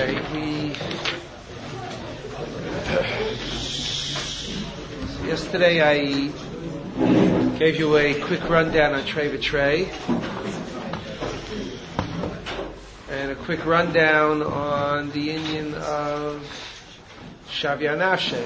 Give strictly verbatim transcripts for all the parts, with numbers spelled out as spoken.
Okay, we yesterday I gave you a quick rundown on Trei V'Trei and a quick rundown on the Indian of Shavya Nafshe.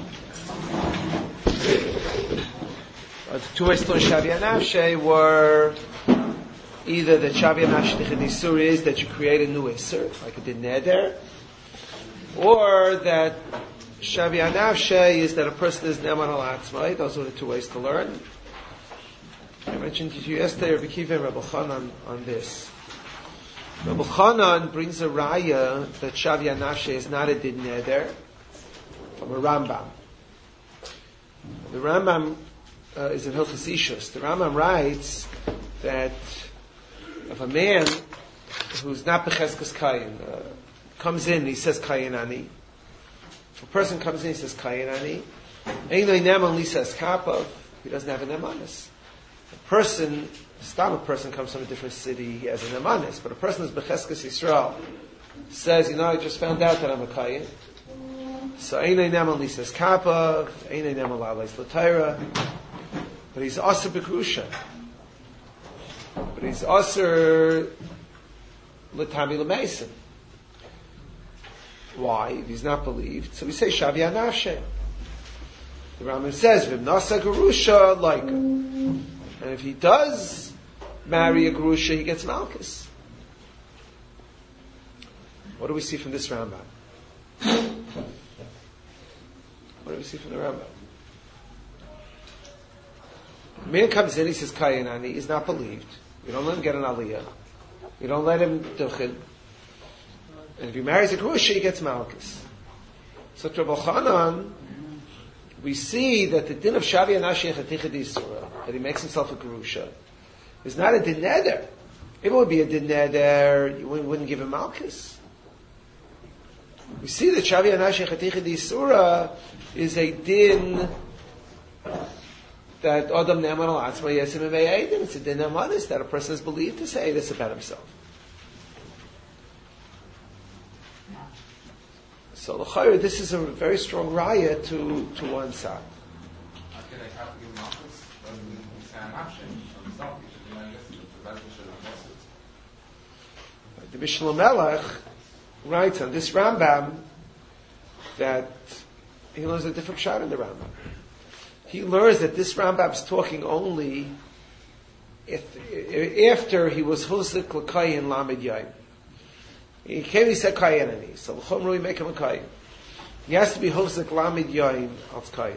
Uh, the two ways to learn Shavya Nafshe were either that Shavya Nafshe Isur is that you create a new Isur, like it did Neder, or that Shavya Nafshe is that a person is Neman al Atzmai. Those are the two ways to learn. I mentioned to you yesterday, Rabbi Kiva and Rabbi Chanan on this. Rabbi Chanan brings a raya that Shavya Nafshe is not a Din Neder from a Rambam. The Rambam uh, is in Hilchos Ishus. The Rambam writes that if a man who's not Becheskes Kayin uh, comes in and he says Kayin Ani, if a person comes in and he says Kayin Ani, Einoi Neman Li says Kapov, he doesn't have a Nemanis. A person, Stam a person comes from a different city, he has a Nemanis, but a person who's Becheskes Yisrael says, you know, I just found out that I'm a Kayin. So Einoi Neman Li says Kapov, Einoi Neman La'aleis L'Taira, but he's also Bekrusha. But he's also L'Tami L'Mason. Why? If he's not believed. So we say Shavya Nafshe. The Rambam says, V'nasa Gerusha like. And if he does marry a Gerusha, he gets Malchus. What do we see from this Rambam? What do we see from the Rambam? The man comes in, he says Kayin Ani, he's not believed. You don't let him get an aliyah. You don't let him duchin. And if he marries a Gerusha, he gets Malchus. So to Rabbi Chanan, we see that the din of Shavya Nafshe Chaticha D'Isura, that he makes himself a Gerusha, is not a din neder. If it would be a din neder, you wouldn't, wouldn't give him Malchus. We see that Shavya Nafshe Chaticha D'Isura is a din that Adam Ne'eman al Atzma Yesim Eme'edim. It's a din Nemanis that a person is believed to say this about himself. So l'chayr, this is a very strong raya to to one side. The Mishnah Melech writes on this Rambam that he learns a different shot in the Rambam. He learns that this Rambam is talking only if, after he was Huzik L'Kayin Lamed Yaim. He came, he said Kayin Ani. So L'chom we make him a Kayin. He has to be Huzik Lamed Yaim of Kayin.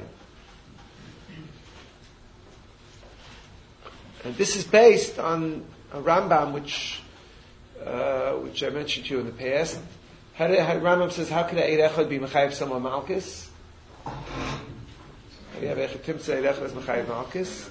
And this is based on a Rambam which uh, which I mentioned to you in the past. How did, how Rambam says, how could a Eid Echad be Mechayev someone Malchus? We have Echatim say Eid Echad is Mechayev Malchus.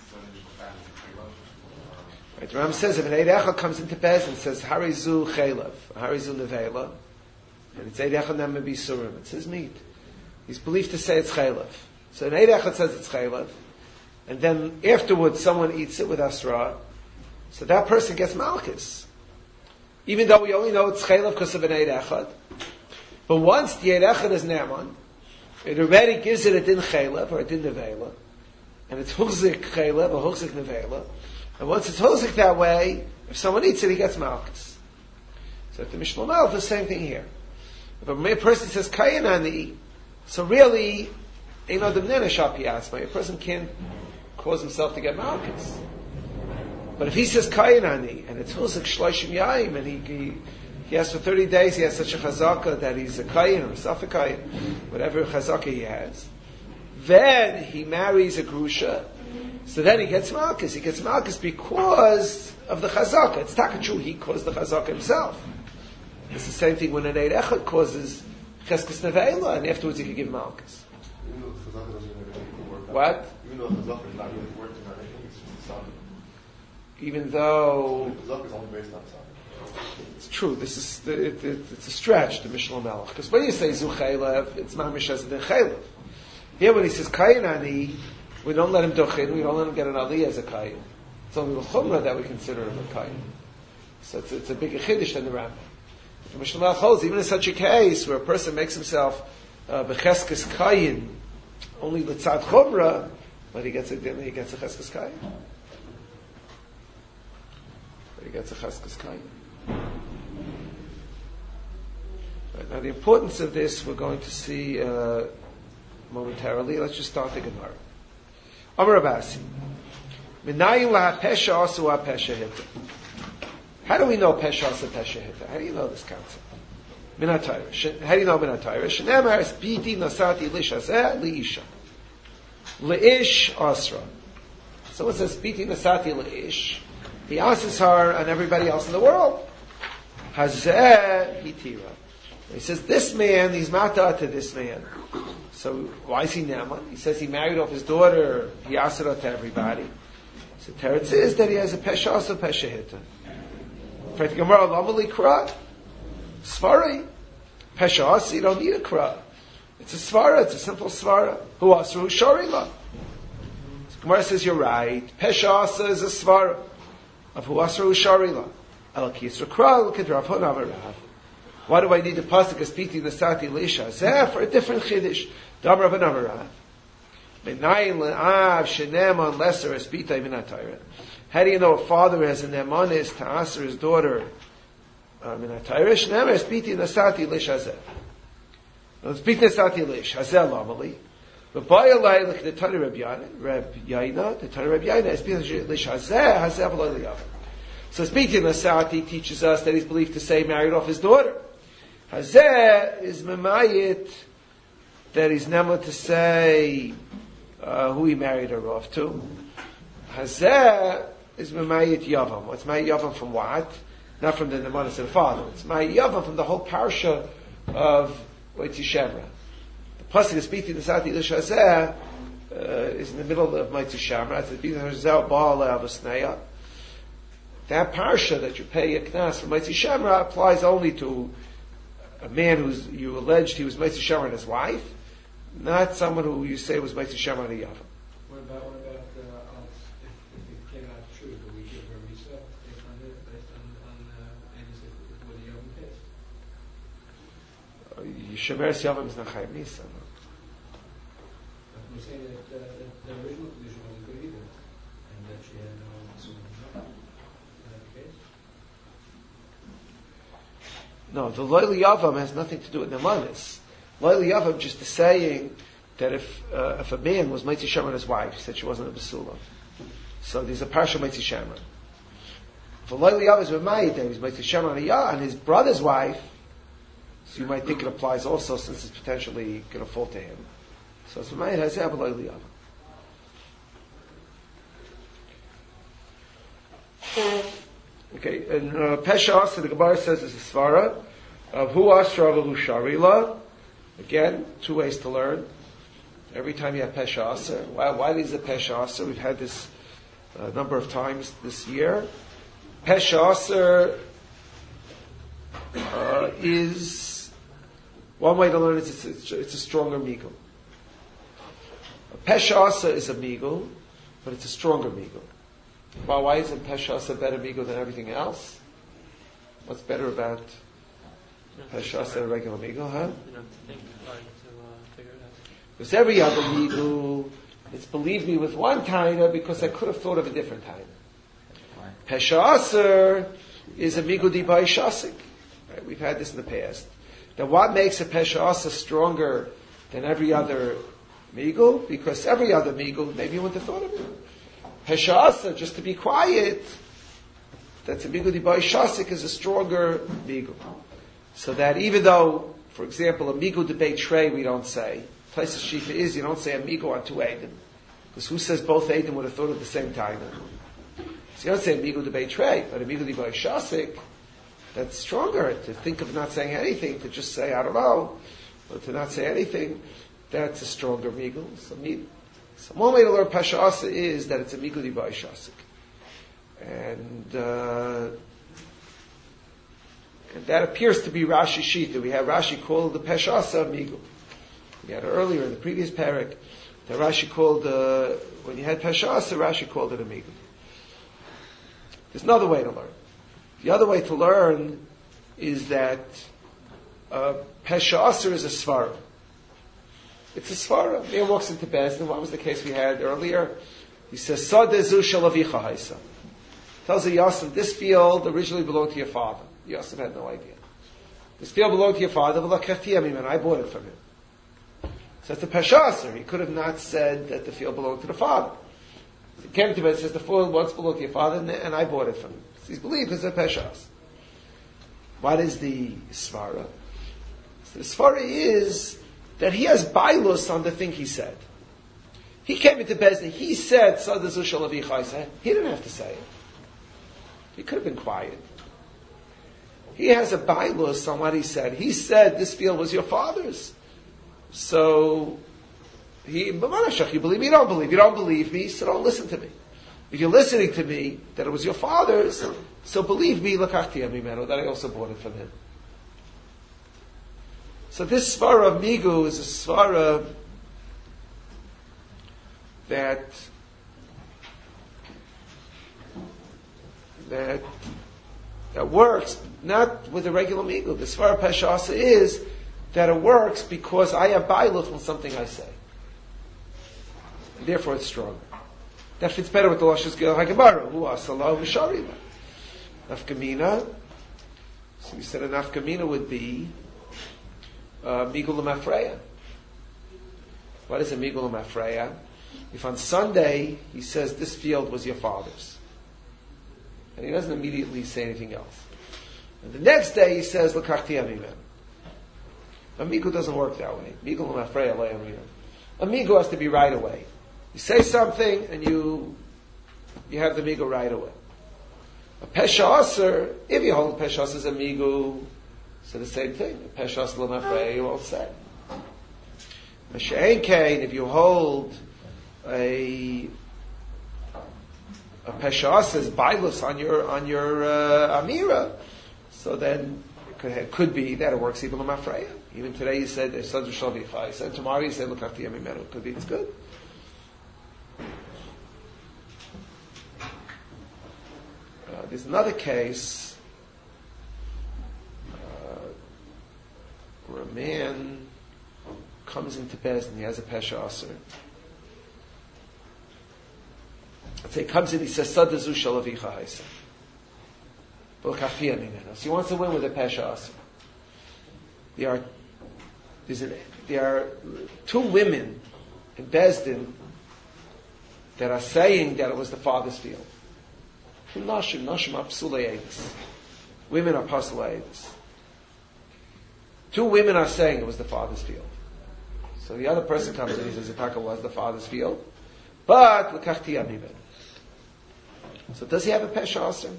Right, the Rambam says if an Eid Echad comes into Bez and says Harizu Chaylev, Harizu Nevela, and it's Eid Echad Nema Bisurim, it's his meat. He's believed to say it's Chaylev. So an Eid Echad says it's Chaylev, and then afterwards someone eats it with Asra, so that person gets Malchus. Even though we only know it's Chaylev because of an Eid Echad. But once the Eid Echad is Ne'eman, it already gives it a din chaylev or a din nevela, and it's huzik chaylev or huzik nevela. And once it's huzik that way, if someone eats it, he gets malchus. So at the Mishnah Melech, the same thing here. If a person says kayin ani, so really, ein adam nenesh al pi atzmai. A person can't cause himself to get malchus. But if he says kayin ani and it's huzik shloshim yaim, and he, he He has for thirty days, he has such a chazaka that he's a kayin or a safek kayin, whatever chazaka he has. Then he marries a grusha, so then he gets malchus. He gets malchus because of the chazaka. It's taka true, he caused the chazaka himself. It's the same thing when an Eid Echad causes cheskes nevela, and afterwards he can give malchus. What? Even though chazaka is not really working on anything, it's just a safek. Even though chazaka is only based on safek. It's true. This is the, it, it, it's a stretch to Mishnah Melech because when you say Zu Chaylev, it's mamish as the Chaylev. Here, when he says Kayin Ani, we don't let him dochin. We don't let him get an aliyah as a Kayin. It's only the Chumrah that we consider him a Kayin. So it's, it's a bigger chiddush than the Rambam. The Mishnah Malach holds, even in such a case where a person makes himself becheskes kayin, only l'tzad chumra, but he gets a he gets a cheskes kayin. But he gets a cheskes kayin. Right, now the importance of this we're going to see uh, momentarily. Let's just start the Gemara. Amar Abasi. Minayin la pesha asu ha pesha hita. How do we know pesha asu pesha hita? How do you know this concept? Minatayra. How do you know minatayra? Shneimar es bidi nasati lish hazeh liisha. Leish asra. So it says bidi nasati leish. He asks her and everybody else in the world. Hazeh hitira. He says this man, he's mata to this man. So why is he Naaman? He says he married off his daughter. He asked it out to everybody. So Teretz is that he has a pesha asu pesha hita. Fret Gemara lamali kra. Svari. Pesha asu, you don't need a kra. It's a svara, it's a simple svara. Hu asru sharila. So Gemara says you're right. Pesha asu is a svara of hu asru sharila. Al kisra kra, al kidrav hu navarav. Why do I need the pasuk as piti nasati leisha? Zeh for a different chiddush. Damar of anamarav. Menayin le'av sheneman lesser as pita minatayra. How do you know a father has a nemanis to answer his daughter minatayra? Sheneman as piti nasati leisha zeh. It's piti nasati leisha zeh lamali. But by a lie like the Tana Reb Yaina, Reb Yaina, the Tana Reb Yaina is piti leisha zeh hazeh v'lo liyav. So piti nasati teaches us that he's believed to say married off his daughter. Hazeh is memayit that he's never to say uh, who he married her off to. Hazeh is memayit yavam. What's memayit yavam from what? Not from the nemanis of the father. It's memayit yavam from the whole parsha of Moitzi Shemra. The pasuk is speaking to Sati Lish Hazeh uh, is in the middle of Moitzi Shemra. It's speaking to Hazeh Baal Avasneya. That parsha that you pay a knas for Moitzi Shemra applies only to a man who's, you alleged he was Moitzi Shemra and his wife, not someone who you say was Moitzi Shemra and a Yavam. What about, what about, uh, if, if it came out true, do we give her Risa based on it, based on, on, uh, and is it for the Yavam case? Yishemeres Yavam is not Chayim Nisa, no? We're saying that, uh, that the original condition wasn't good either, and that she had no, no, No, the Loyli Yavam has nothing to do with Nemanis. Loyli Yavam just is saying that if uh, if a man was Moitzi Shemra and his wife, he said she wasn't a Basula. So there's a Parsha Moitzi Shemra. If a Loyli Yavam is Ramayit, that he was Moitzi Shemra and a Ya, and his brother's wife, so you might think it applies also since it's potentially going to fall to him. So it's Ramayit has a Loyli Yavam. Okay, and uh, Pesha Asa, the Gemara says, is a svara of Hu Asra V'Hu Sharila. Again, two ways to learn. Every time you have Pesha Asa. Why, why is it Pesha Asa? We've had this a uh, number of times this year. Pesha Asa uh, is, one way to learn it is it's, it's a stronger migul. Pesha Asa is a migul, but it's a stronger migul. Well, why isn't Pesha Asa better migo than everything else? What's better about Pesha Asa and regular migo, huh? You don't think hard to uh, figure it out. Because every other migo, it's believe me with one taina because I could have thought of a different taina. Pesha Asa is a migo di bai shasik. Right? We've had this in the past. Now what makes a Pesha Asa stronger than every other migo? Because every other migo, maybe you wouldn't have thought of it. Pesha Asa, just to be quiet, that's a migu di bai shasik is a stronger migu. So that even though, for example, a migu di bei trey we don't say, place of shifa is you don't say a migu on two edim, because who says both edim would have thought at the same time? So you don't say a migu di bei trey, but a migu di bai shasik, that's stronger. To think of not saying anything, to just say I don't know, or to not say anything, that's a stronger migu. So migu. So one way to learn Pesha Asa is that it's a migu di bai shasik. And, uh, and that appears to be Rashi Shita. We have Rashi called the Pesha Asa migu. We had earlier in the previous parak that Rashi called, uh, when you had Pesha Asa, Rashi called it a migu. There's another way to learn. The other way to learn is that uh, Pesha Aser is a Svara. It's a Svara. Man walks into Bezdin. What was the case we had earlier? He says, Sadezu Shalavicha Haisa. Tells the Yosef, this field originally belonged to your father. Yosef had no idea. This field belonged to your father, and I bought it from him. So it's a Pesha Aser. He could have not said that the field belonged to the father. He came to me and says, the field once belonged to your father, and I bought it from him. So he's believed because it's a Pesha Aser. What is the Svara? So the Svara is that he has bailus on the thing he said. He came into Bezdin, he said, Sadazu Shalavicha. He didn't have to say it. He could have been quiet. He has a bailus on what he said. He said, this field was your father's. So, he, you believe me, you don't believe. You don't believe me, so don't listen to me. If you're listening to me, that it was your father's, so believe me, lakachti amimenu, that I also bought it from him. So this svara of Migu is a svara that that that works not with a regular Migu. The svara Pesha Aser is that it works because I have bailus on something I say. And therefore it's stronger. That fits better with the Lashon Gil HaGemara. Hu asalahu v'sharima. Nafkamina. So we said a nafkamina would be uh, Migul Mafreya. What is a Migul Mafreya? If on Sunday he says this field was your father's, and he doesn't immediately say anything else, and the next day he says L'kachti Amimem. A Migul doesn't work that way. Migul Mafreya le'amimem. A Migul has to be right away. You say something and you you have the Migul right away. A Pesha Aser, if you hold Pesha Aser as a Migu, so the same thing. A Pesha Aser l'mafreya, you won't say. Mashe'en Kain, if you hold a a Pesha Aser as bailus on your on your uh, Amira, so then it could, it could be that it works even l'mafreya. Even today you said Sadu Shalvicha, and tomorrow you said L'kachti Amimenu. It could be it's good. Uh, there's another case uh, where a man comes into Bezdin, he has a Pesha Aser. Let's say he comes in, he says, Sadazu Shalavicha Haisa. So he wants to win with a Pesha Aser. There are, there's an, there are two women in Bezdin that are saying that it was the father's field. Nashim, Nashim are psulayedis. Women are pasulayedis. Two women are saying it was the father's field. So the other person comes in and he says, Itaka was the father's field. But, l'kachti amimenu. So does he have a Pesha Aser?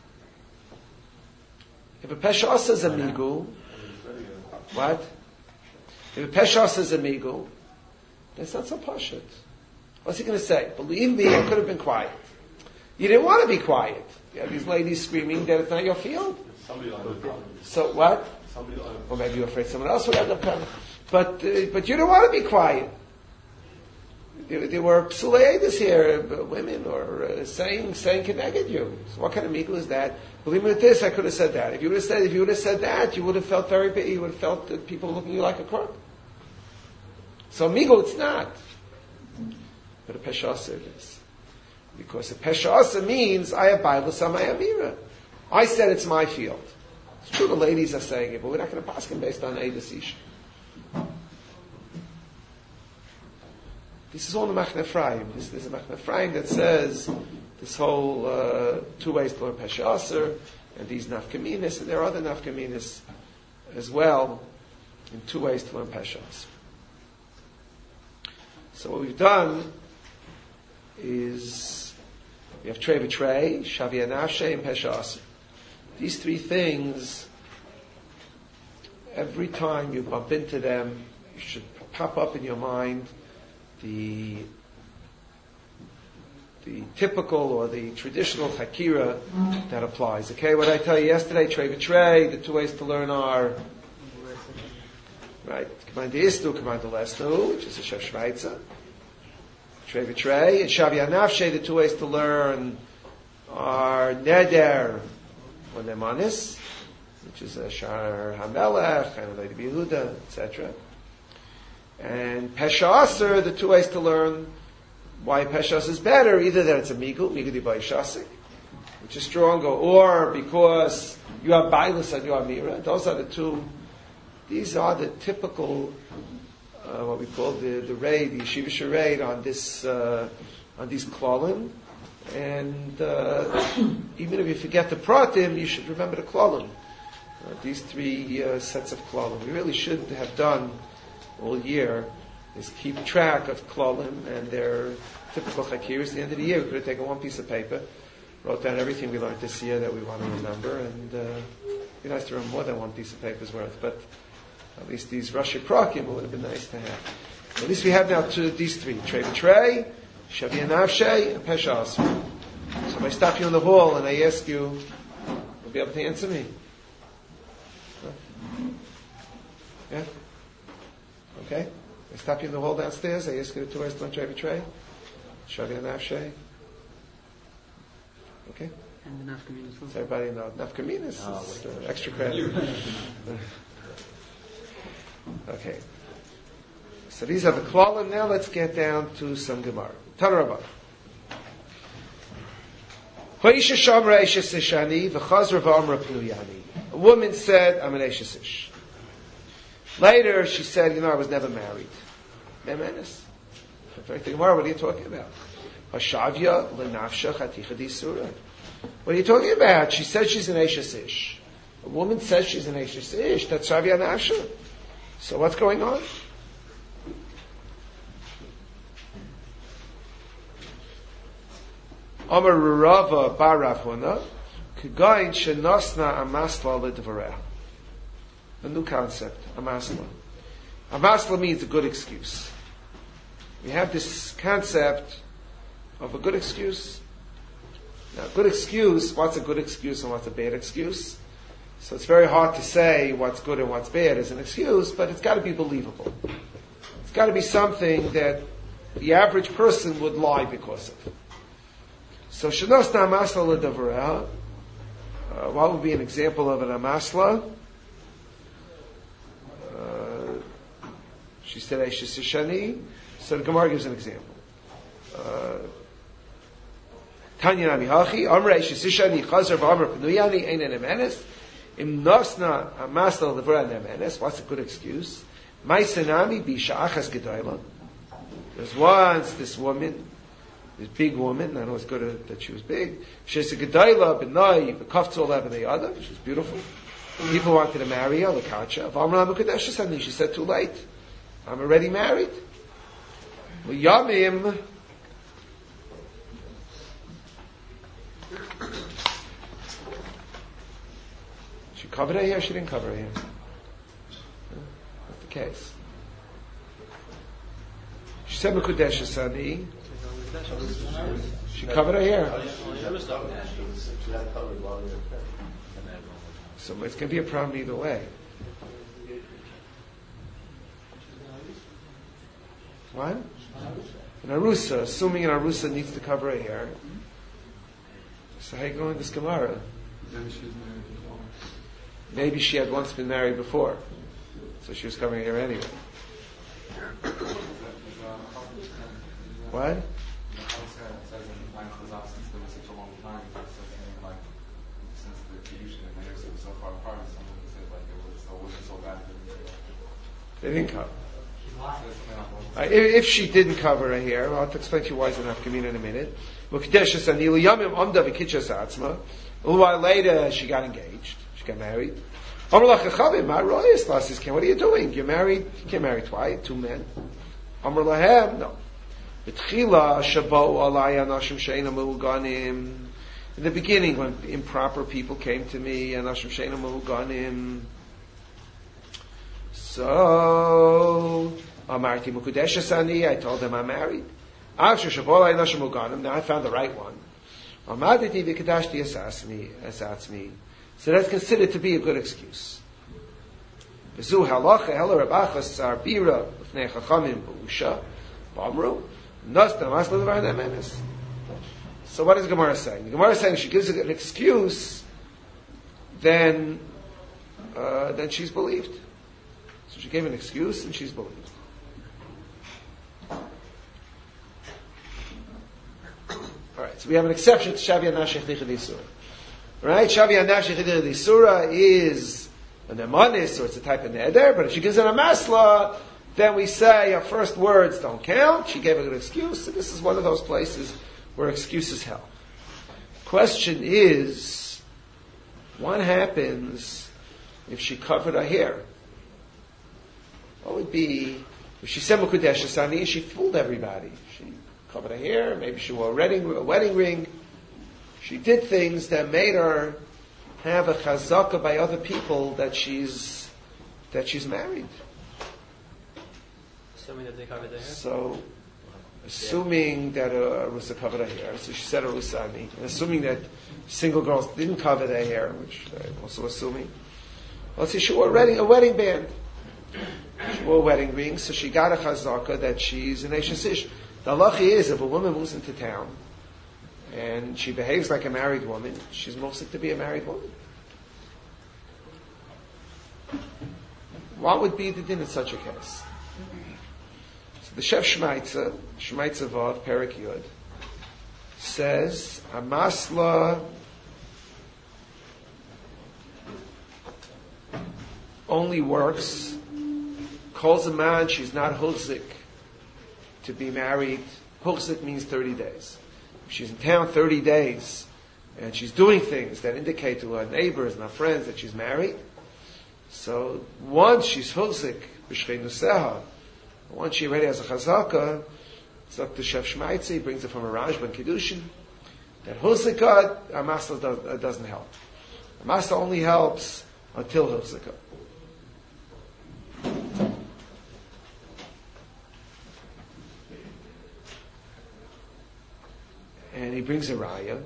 If a Pesha Aser is a Migu, what? If a Pesha Aser is a Migu, that's not so pashut. What's he going to say? Believe me, I could have been quiet. You didn't want to be quiet. You have these ladies screaming that it's not your field. So what? Or maybe you're afraid someone else would end up coming. But uh, but you didn't want to be quiet. There, there were psulayedis here, uh, women, or uh, saying saying connected you. So what kind of migu is that? Believe me with this, I could have said that. If you would have said if you would have said that, you would have felt very big. You would have felt that people looking at you like a crook. So migu, it's not. But a Pesha Aser it is. Because a Pesha Aser means I have bailus on my Amira. I said it's my field. It's true the ladies are saying it, but we're not going to pass him based on a decision. This is all the Machne Ephraim. This is a Machne Ephraim that says this whole uh, two ways to learn Pesha Aser, and these nafkaminis, and there are other nafkaminis as well, in two ways to learn Pesha Aser. So what we've done is we have Trei v'Trei, Shavia Nafshe, and Pesha Aser. These three things, every time you bump into them, you should pop up in your mind the the typical or the traditional Hakira that applies. Okay, what I tell you yesterday, Trei v'Trei, the two ways to learn are, right, Command the Istu, Command the Lesnu, which is a Shev Shvaitza. Trei v'Trei, and Shavia Nafshe, the two ways to learn are Neder or Nemanis, which is a Shar HaMelech and a Lady Yehuda, et cetera. And Pesha Aser, the two ways to learn why Pesha Aser is better, either that it's a Migul, Migul Dibai Shasik, which is stronger, or because you have Bailus and you have Mira. Those are the two, these are the typical, uh, what we call the, the raid, the Yeshiva Sharade on this, uh, on these Klalim. And uh, even if you forget the Pratim, you should remember the Klalim. Uh, these three uh, sets of Klalim. We really should have done all year is keep track of Klalim and their typical Chakiris. At the end of the year, we could have taken one piece of paper, wrote down everything we learned this year that we want to remember, and uh, it'd be nice to remember more than one piece of paper's worth, but at least these Rashi Prakim would have been nice to have. At least we have now two, these three, Trey B'Trey, Shavi Navshay, and Pesha Aser. So if I stop you in the hall and I ask you, you'll be able to answer me. Huh? Yeah? Okay? I stop you in the hall downstairs, I ask you the two ways to learn Trey B'Trey, Shavi Navshay. Okay? And the Nafkaminas. Does everybody know? Nafkaminas is uh, extra credit. Okay. So these are the Klalim. Now let's get down to some Gemara. Tanarabah. A woman said, I'm an Eishes Ish. Later, she said, you know, I was never married. Memenis. What are you talking about? Hashavya lenafsha chaticha disura. What are you talking about? She said she's an Eishes Ish. A woman says she's an Eishes Ish. That's Shavya nafsha. So what's going on? Amar Rava bar Rav Huna, K'gayin shenosna amasla ledvareh. A new concept, amasla. Amasla means a good excuse. We have this concept of a good excuse. Now, a good excuse, what's a good excuse and what's a bad excuse? So it's very hard to say what's good and what's bad as an excuse, but it's got to be believable. It's got to be something that the average person would lie because of. So, shenosna amasla ledvareh. Uh, what would be an example of an amasla? Uh, she said, Eishes Ishani. So the Gemara gives an example. Tanya nami hachi, Amr Eishes Ishani, Chazar v'Amr Penuyani, Ein Enemenes. Im nosna amasla ledvareh nemenes. What's a good excuse? Maisenami bisha achas gedayla. There's once this woman, this big woman, I know it's good that she was big. She's a gedayla, b'nai, b'kaftzol b'nei she was beautiful. People wanted to marry her, l'kacha. V'amr l'mukadesh suddenly, she said, too late. I'm already married. Yamim. She covered her hair, she didn't cover her hair. That's the case. She said Mekudesh Sani. She covered her hair. So it's going to be a problem either way. What? An Arusa, assuming an Arusa needs to cover her hair. So how are you going to this Gemara? Maybe she had once been married before, so she was covering her hair anyway. What? They didn't cover. Uh, if, if she didn't cover her hair, I'll explain to you why it's enough Kamina in a minute. A little while later, she got engaged. She got married. What are you doing? You're married. You can't marry twice, two men. No. In the beginning, when improper people came to me, and so Amarti Mukudesh Sani, I told them I'm married. Now I found the right one. So that's considered to be a good excuse. So what is Gemara saying? The Gemara is saying she gives an excuse, then uh, then she's believed. So she gave an excuse and she's believed. Alright, so we have an exception to Shavia Nashich Lichad Yisura. Right? Shavia Nashich Lichad Yisura is an emanis, or it's a type of neder, but if she gives it a masla, then we say her first words don't count. She gave a good excuse, so this is one of those places where excuses help. Question is, what happens if she covered her hair? What would be, if she said Mukudesh Asani, she fooled everybody. She covered her hair, maybe she wore a wedding, a wedding ring. She did things that made her have a chazaka by other people that she's, that she's married. Assuming that they covered their hair? So, assuming that uh, Rusa covered her hair, so she said a Rusani, and assuming that single girls didn't cover their hair, which I'm also assuming. Let's say she wore a wedding, a wedding band. She wore a wedding ring, so she got a chazaka that she's an Eishes Ish. The halacha is, if a woman moves into town, and she behaves like a married woman, she's mostly to be a married woman. What would be the din in such a case? So the Chef Shmaitza, Shmaitza Vav, Perik Yud, says, a masla only works, calls a man, she's not hulzik to be married. Hulzik means thirty days. If she's in town thirty days, and she's doing things that indicate to her neighbors and her friends that she's married, so once she's hulzik, b'shchei nuseha, once she already has a chazaka, it's up to Chef Shmaitzi, he brings it from a Rajba and Kiddushin, that hulzika, a masla does, uh, doesn't help. A masla only helps until hulzika. And he brings a raya.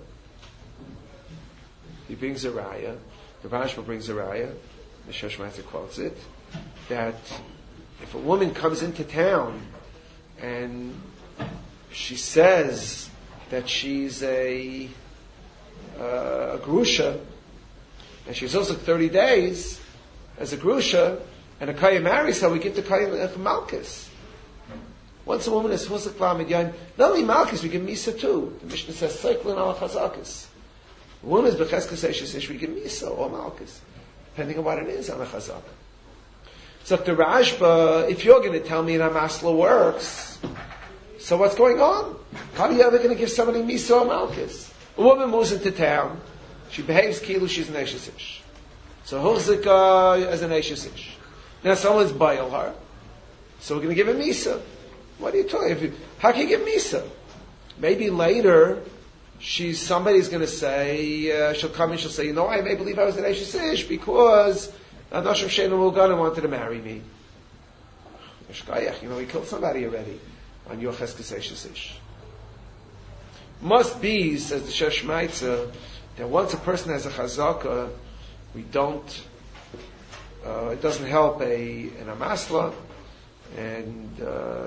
He brings a raya. The Rashba brings a raya. The Chef Shmaitzi quotes it, that if a woman comes into town and she says that she's a, uh, a grusha, and she's also thirty days as a grusha, and a kaya marries her, we give the kaya uh, malchus. Once a woman is husik v'amidyan, not only malchus, we give misa too. The Mishnah says seiklin ala chazakas. A woman is b'cheskes eishes ish, we give misa or malchus, depending on what it is on a chazaka. So the Rashba, if you're going to tell me that masla works, so what's going on? How are you ever going to give somebody misa or malchus? A woman moves into town, she behaves kilu, she's an eishes ish. So husik uh, as an eishes ish. Now someone's bail her, so we're going to give her misa. What are you talking about? How can you give misa? Maybe later, she's somebody's going to say, uh, she'll come and she'll say, you know, I may believe I was an Eishes Ish because Nashim Shein Mulgana wanted to marry me. You know, he killed somebody already on your Cheskes Eishes Ish. Must be, says the Chef Shmaitza, that once a person has a chazaka, we don't, uh, it doesn't help a an amasla, and uh,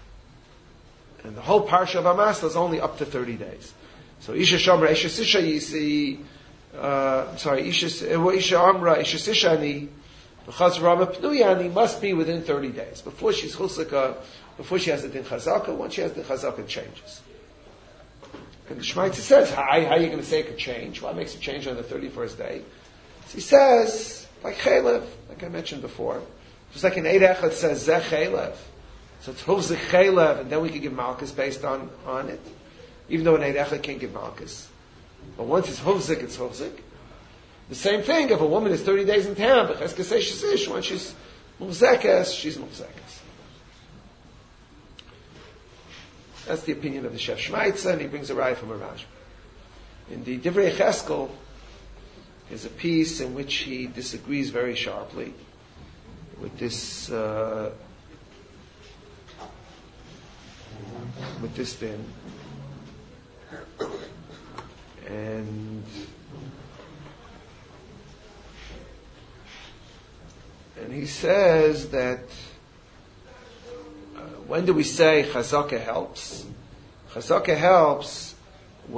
and the whole parsha of amasla is only up to thirty days. So Isha Shamra, Isha Sisha Yisi, uh, sorry, Isha Isha Amra, Isha Sishani, Chaz Rama Pnuyani must be within thirty days before she's chusaka, before she has the din chazaka. Once she has the chazaka, it changes. And the Shmaitza says, how, how are you going to say it could change? What makes it change on the thirty-first day? So he says, like Chaylev, like I mentioned before, just like an Eid Echad says, Zeh Chaylev. So it's Huzik Chaylev, and then we can give Malchus based on, on it. Even though an Eid Echad can't give Malchus. But once it's Huzik, it's Huzik. The same thing, if a woman is thirty days in town, but Cheskes Eishes Ish, once she's Muzekes, she's Muzekes. That's the opinion of the Chef Shmaitza, and he brings a raya from a Rashba. In the Divrei Cheskel, there's a piece in which he disagrees very sharply with this uh, with this din, and and he says that uh, when do we say chazaka helps? Chazaka helps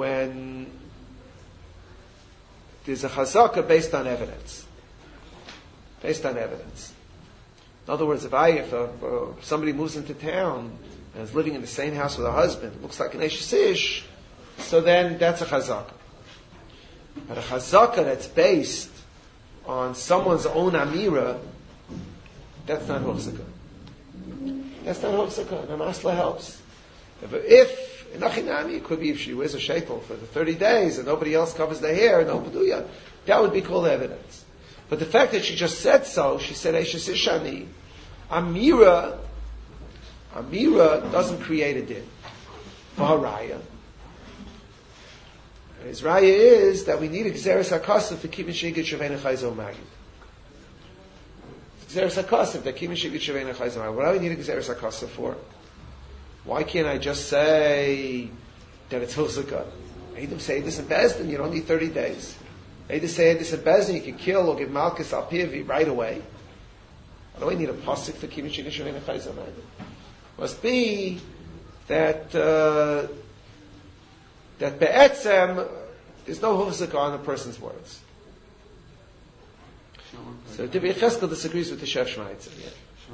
when there's a chazaka based on evidence. based on evidence. In other words, if I, if uh, uh, somebody moves into town and is living in the same house with a husband, looks like an Eshes Ish, so then that's a chazaka. But a chazaka that's based on someone's own amira, that's not hochzaka. That's not hochzaka. And Amasla helps. If, if in Achinami, it could be if she wears a sheitel for the thirty days and nobody else covers the hair, no paduya, that would be called evidence. But the fact that she just said so, she said Eshes Ish ani, amira, amira doesn't create a din. For her raya. His raya is that we need a Gzeres HaKasav for Kivin Shigit Shavena Chayzo Magid. Gzeres HaKasav that Kivin Shigit Shavena Chayzo Magid. What do we need a Gzeres HaKasav for? Why can't I just say that it's Hilzaka? Eidim say this in Bezdin, you don't need thirty days. Eidim say this in Bezdin, you can kill or give Malchus al Pivi right away. Why do I need a pasuk for Kivin Shigit Shavena Chayzo Magid? Must be that uh, that be'etzem, there's no hufzak on a person's words. So Divrei Cheskel disagrees with the Shef Shmaitzer. Yeah.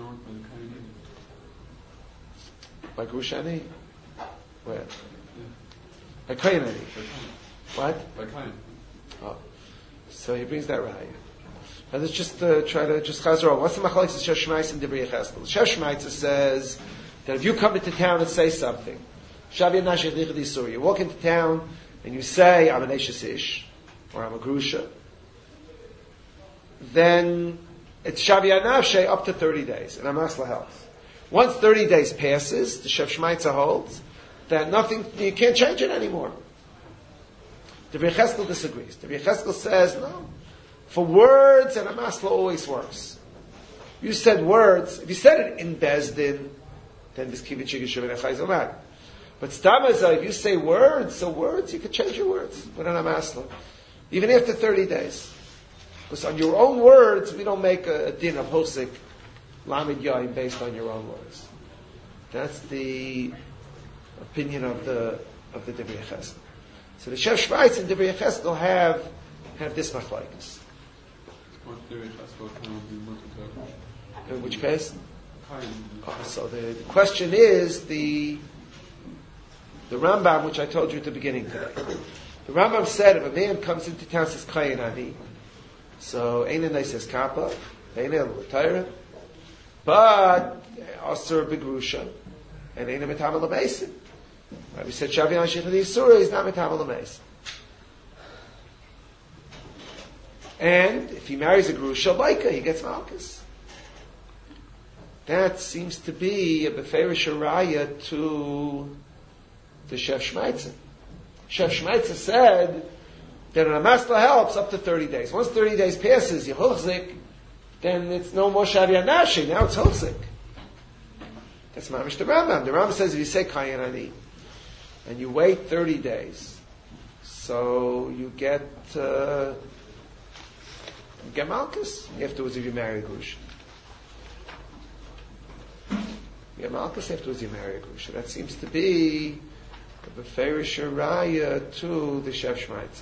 By Grushani? Where? By Kainani. What? By Kain. Oh. So he brings that raya. And let's just uh, try to just chazar on. What's the machlokes of Shef Shmaitzer and Divrei Cheskel? The Shef Shmaitzer says that if you come into town and say something, you walk into town and you say, I'm an Eshes Ish, or I'm a Grusha, then it's Shavia Nafshe up to thirty days, and Amasla helps. Once thirty days passes, the Shef Shmaitzer holds that nothing, you can't change it anymore. The Divrei Cheskel disagrees. The Divrei Cheskel says, no, for words, and Amasla always works. You said words, if you said it in Bezdin, then this Kivin Shigit Shavena Chayzo Magid. But Stamaza, if you say words, so words, you can change your words with an Amasla. Even after thirty days. Because on your own words, we don't make a, a din of Hosik, Lamed Yaim, based on your own words. That's the opinion of the of the Divrei Cheskel. So the Shef Shmaitzer and Divrei Cheskel have, have this machlokes. In which case? Oh, so the question is the The Rambam, which I told you at the beginning today. The Rambam said if a man comes into town and says Kayin Ani, so Einanai says Kappa, Einanai L'Tayra, but Asur Begrusha, and Einanai Metamal L'Mesin. We said Shavian Shechadi Yisura is not Metamal L'Mesin. And if he marries a Grusha Laika, he gets Malchus. That seems to be a Beferish Raya to the Shef Shmaitzer. Shef Shmaitzer said that an Amasla helps up to thirty days. Once thirty days passes, Yehuchzik, then it's no more Shavia Nashi, now it's Huchzik. That's Mamish the Rambam. The Rambam says if you say Kayin Ani, and you wait thirty days, so you get, uh, you get Malchus afterwards if you marry a Grusha. You get Malchus afterwards if you marry a Grusha. That seems to be the Beferish Raya to the Shef Shmaitzer.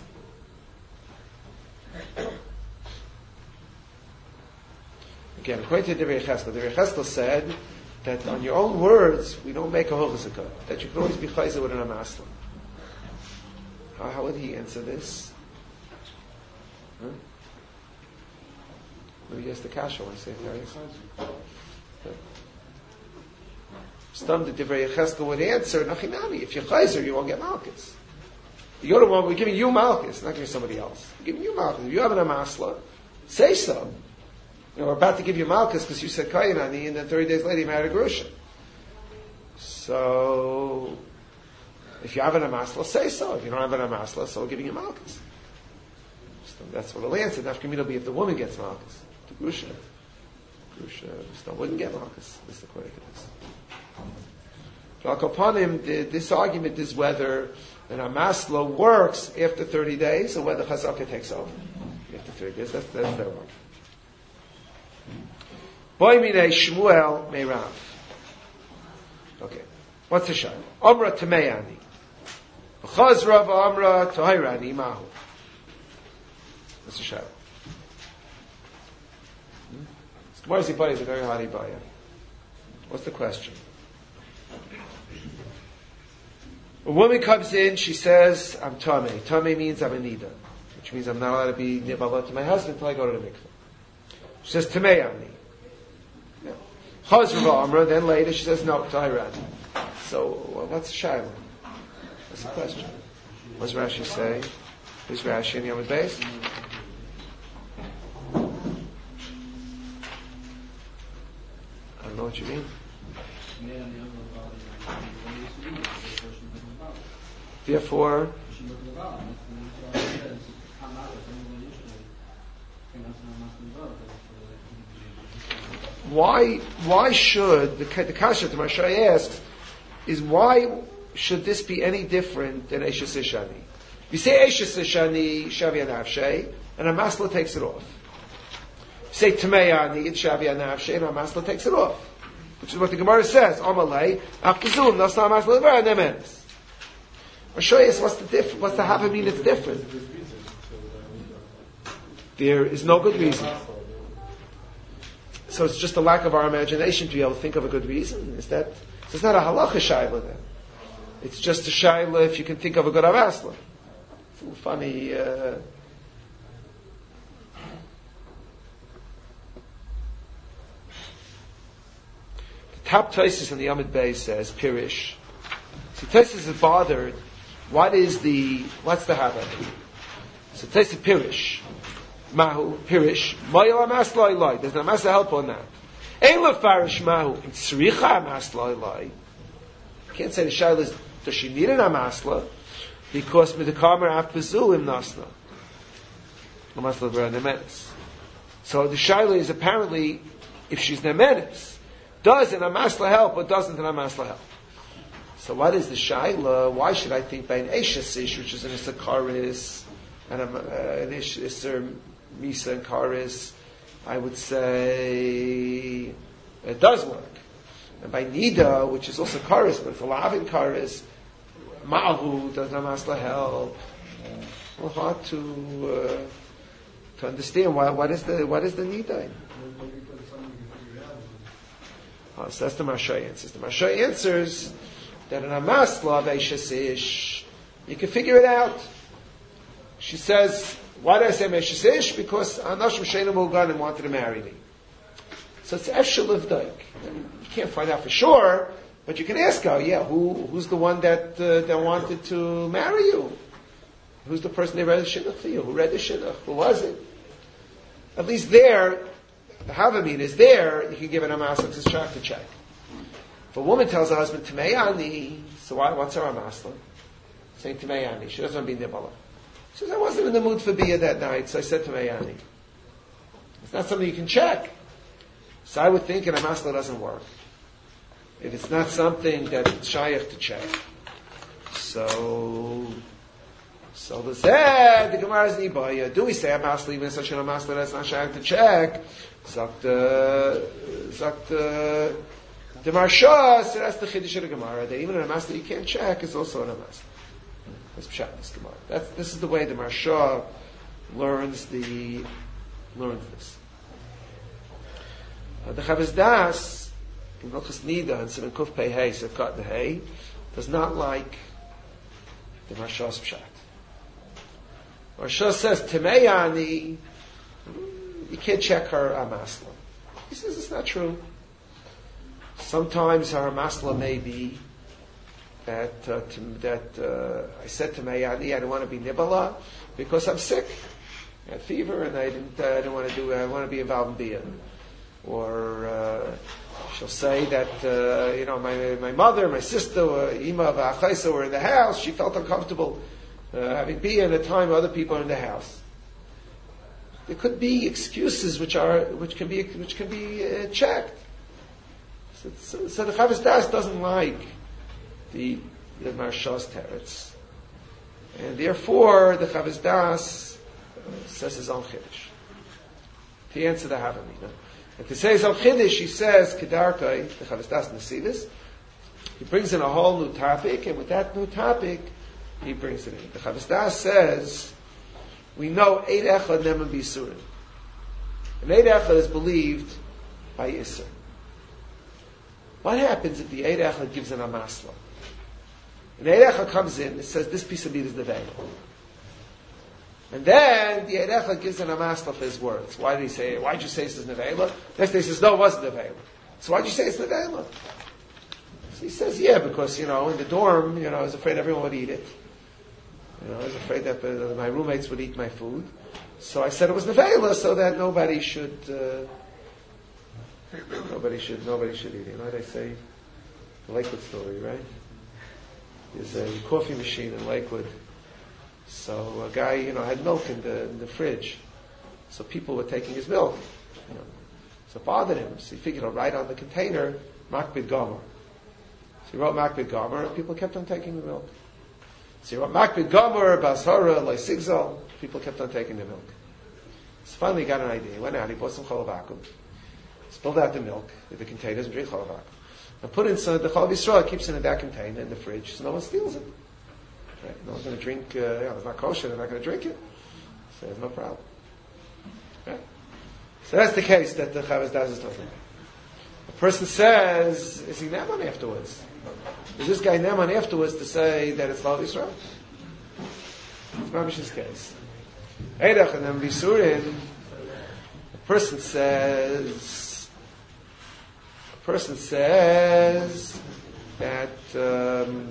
Again, according to Divrei Cheskel, Divrei Cheskel said that on your own words, we don't make a Hochazaka, that you can always be chayzer with an Amasla. How, how would he answer this? Huh? Maybe he has the kasha when I say it. Stam the Divrei Cheskel would answer, Nachinami, if you're chayzer, you won't get Malchus. You're the one, we're giving you Malchus, not giving somebody else. We're giving you Malchus. If you have an Amasla, say so. You know, we're about to give you Malchus because you said Kayin Ani, and then thirty days later you married a Grusha. So, if you have an Amasla, say so. If you don't have an Amasla, so we're giving you Malchus. So that's what it'll answer. Nafkamina will be if the woman gets Malchus. The Grusha. Grusha still wouldn't get Malchus. This is according to this. But upon him, this argument is whether an Amasla works after thirty days or whether Chazaka takes over after thirty days. That's, that's their one. Boy minei Shmuel meirav. Okay. What's the shot? Amra Tameyani. Chazra v'amra Tohairani mahu. What's the shot? Hmm? Gemara is Ibaya, is a very hard Ibaya. What's the question? A woman comes in, she says, I'm Tameh. Tameh means I'm a Nida, which means I'm not allowed to be Nibalah to my husband until I go to the mikveh. She says, Tameh Ani. Chazra Amra, then later she says, no, Tahran. So, well, what's the Shaila? That's the question. What does Rashi say? Who's Rashi in Yom Beis? I don't know what you mean. Therefore, why why should the the kasha the Marsha asks is why should this be any different than Eishes Ishani? You say Eishes Ishani Shavia Nafshe, and a masla takes it off. You say Tameyani it's Shavia Nafshe, and a masla takes it off, which is what the Gemara says. Amalei Afkazum that's not masla levar nemenes. Marsha asks what's the diff- what's the hava mean it's different? There is no good reason. So it's just a lack of our imagination to be able to think of a good reason. Is that? So it's not a halacha shayla then. It's just a shayla if you can think of a good avasla. It's a little funny. Uh, the top Taisus in the Yamid Bay says Pirish. So Taisus is bothered. What is the? What's the hava? So Taisus Pirish. Mahu, Pirish, Mayel Amasla Ilai. There's no Amasla help on that. Eila Farish Mahu, Tzricha Amasla Ilai. Can't say the Shaila is, does she need an Amasla? Because Midakamer Af Bezulim Nasna. Amasla Vera Nemenis. So the Shaila is apparently, if she's Nemenis, does an Amasla help or doesn't an Amasla help? So what is the Shaila? Why should I think by an Eishes Ish, which is an Issakaris, and uh, an Ish, Isser, Misa and Karis, I would say it does work. And by Nida, which is also Karis, but for Lavin Karis, Ma'ahu does not masla help. Well, hard to uh, to understand why. What is the what is the Nida? Oh, so that's the Marsha answers. The Marsha answers that in a masla of Eishes Ish, you can figure it out. She says, why did I say Eishes Ish? Because Anashim Sheina Mulganim wanted to marry me. So it's Efshel of Daik. You can't find out for sure, but you can ask her, yeah, who who's the one that uh, that wanted to marry you? Who's the person that read the Shidduch for you? Who read the Shidduch? Who was it? At least there, the Havamin is there, you can give an Amasla to check to check. If a woman tells her husband, Tameyani, so why, what's her Amasla? Saying Tameyani, she doesn't want to be Nibala. She says, I wasn't in the mood for Bia that night, so I said to Mayani. It's not something you can check. So I would think an Amasla doesn't work. If it's not something that's shayach to check. So, so the said, the Gemara is Nibaya. Do we say Amasla even such an Amasla that's not shayach to check? Zakt, uh, zakt, uh, the Marsha, so that's the Chiddush of the Gemara, that even an Amasla you can't check is also an Amasla. That's Pshat this Gemara. That's this is the way the Marsha learns the learns this. Uh, the Chavez Das in Hilchos Nida and Siman Kuf Pei Hey Sefkat Hey does not like the Marsha's Pshat. Marsha says Temeyani, you can't check her Amasla. He says it's not true. Sometimes her Amasla may be that uh, to, that uh, I said to Mayani, I don't want to be Nibala because I'm sick. I had fever and I didn't. Uh, I don't want to do. I want to be involved in Bia. Or uh, she'll say that uh, you know my my mother, my sister, uh, Ima of Achaisa were in the house. She felt uncomfortable uh, having Bia in a time other people are in the house. There could be excuses which are which can be which can be uh, checked. So, so, so the Chavez Das doesn't like the the Marsha's teretz, and therefore the Chavez Das uh, says his own chiddush to answer the Havamina. And to say his own chiddush, he says Kedarkai, the Chavez Das Nesivis. He brings in a whole new topic, and with that new topic, he brings it in. The Chavez Das says we know Eid Echad Neman Bisurim. And Eid Echad is believed by Isser. What happens if the Eid Echad gives an Amasla? An Eid Echad comes in, it says this piece of meat is Nevela. And then the Eid Echad gives an Amasla for his words. Why did he say it? Why did you say this is Nevela? Next day he says, no, it wasn't Nevela. So why did you say it's Nevela? So he says, yeah, because, you know, in the dorm, you know, I was afraid everyone would eat it. You know, I was afraid that uh, my roommates would eat my food. So I said it was Nevela so that nobody should, uh, nobody should, nobody should eat it. You know what they say? The Lakewood story, right? There's a coffee machine in Lakewood. So a guy, you know, had milk in the, in the fridge. So people were taking his milk. You know. So it bothered him. So he figured he'll write on the container, Makbid Gomer. So he wrote Makbid Gomer, and people kept on taking the milk. So he wrote Makbid Gomer, Bashara, Lysigzal. People kept on taking the milk. So finally he got an idea. He went out, he bought some Chalav spilled out the milk, the containers, and drink Chalav Akum. And put in some, the Chalav Yisrael keeps it in that container in the fridge, so no one steals it. Right? No one's going to drink, uh, yeah, it's not kosher, they're not going to drink it. So there's no problem. Right? So that's the case that the Chavaz Das is talking about. A person says, is he Neman afterwards? Is this guy Neman afterwards to say that it's Chalav Yisrael? It's Mamish's case. Eidach and then Bisurin, a person says, a person says that, um,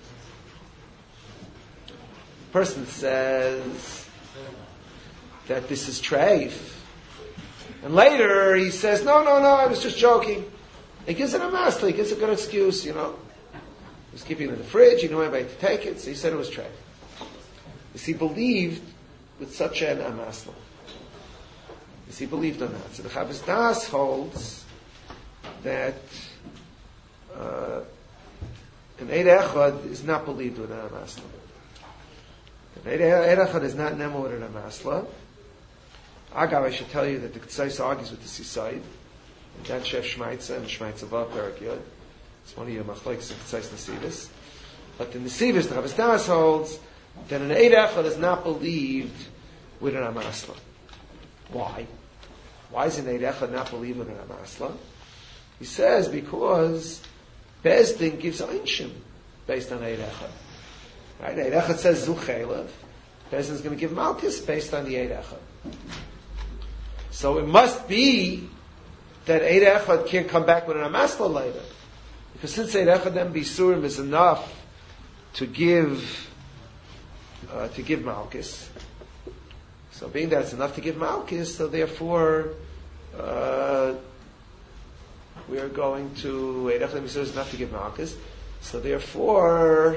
a person says that this is treif. And later he says, no, no, no, I was just joking. He gives it a master, he gives a good excuse, you know. He was keeping it in the fridge, he knew anybody to take it, so he said it was treif. Because he believed with such an amasla. Because he believed on that. So the Chavaz Das holds that uh, an Eid Echad is not believed with an amasla. An Eid Echad is not nemo with an amasla. Agav, I should tell you that the Ketzais argues with the Sisaid. And that's Chef Shmaitza and Shmaitza Vav Perak Yod. It's one of your machlokes in Ketzais Nesivis. But the Nesivis, the Chavaz Das holds that an Eid Echad is not believed with an Amasla. Why? Why is an Eid Echad not believed with an Amasla? He says because Bezdin gives Einshim based on Eid Echad. Right? Eid Echad says Zu Chelev. Bezdin is going to give Malchus based on the Eid Echad. So it must be that Eid Echad can't come back with an Amasla later. Because since Eid Echad then Bisurim is enough to give Uh, to give Malchus. So being that it's enough to give Malchus, so therefore uh, we are going to Eid Echad Bisurim is enough to give Malchus. So therefore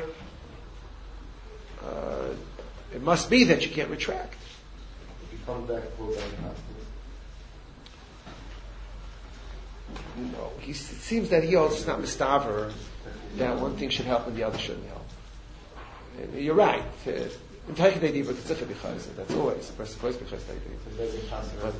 uh, it must be that you can't retract. If you come back for that No, he, it seems that he also is not mistaver that one thing should help and the other shouldn't help. You're right. In Taichid Eidi, but it's a b'chayz. That's always the person supposed to b'chayz Eidi.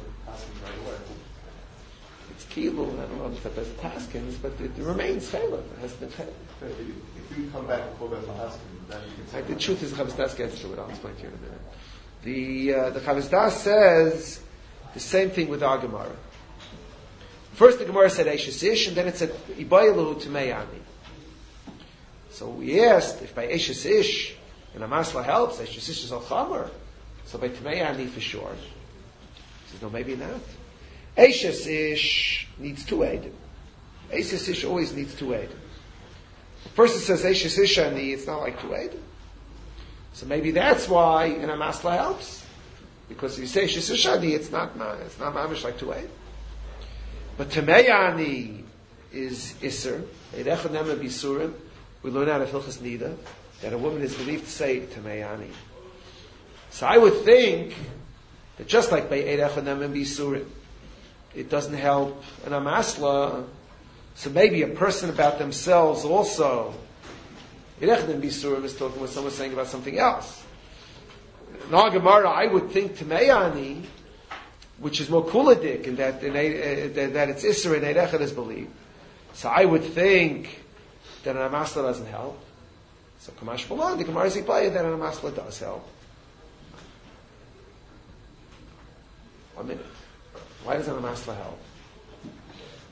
It's kilu. I don't know if it's the paskins, but it remains chayla. It has been chayla. If you come back before that paskins, then you can. Like the truth is, the Chavaz Das gets to it. I'll explain to you in a minute. The uh, the Chavaz Das says the same thing with our Gemara. First, the Gemara said Eishes Ish, and then it said Ibayilu Tumei. So we asked if by Eishes Ish and Amasla helps, Eishes Ish is al Chamer. So by Tumei Ani for sure. He says, no, maybe not. Eishes Ish needs two Eidim. Eishes Ish always needs two Eidim. The person says Eishes Ish Ani, it's not like two Eidim. So maybe that's why an Amasla helps. Because if you say Eishes Ish Ani, it's not, it's not mamish like two Eidim. But Tumei Ani is Isser. Eid Echad Nema Bisurim. We learn out of Hilchas Nida that a woman is believed to say Tumei Ani. So I would think that just like by Eid Echad Nema Bisurim, it doesn't help an Amasla. So maybe a person about themselves also. Eid Echad Nema Bisurim is talking what someone's saying about something else. In our Gemara, I would think Tumei Ani, which is more kuladik, in that, in a, uh, that it's Isser and Eid Echad is believed. So I would think that an Amasla doesn't help. So Kamash Balan, the Gemara is Ipaya that an Amasla does help. One minute. Why does an Amasla help?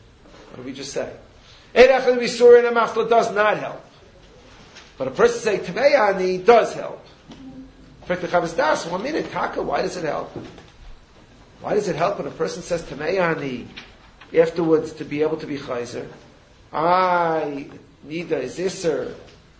What did we just say? Eid Echad B'Surin and Masla does not help. But a person saying Tamei Ani does help. In fact, the Chavos Das, one minute, Taka, why does it help? Why does it help when a person says Tamei Ani afterwards to be able to be Chayzer? I, Nida, is Isser.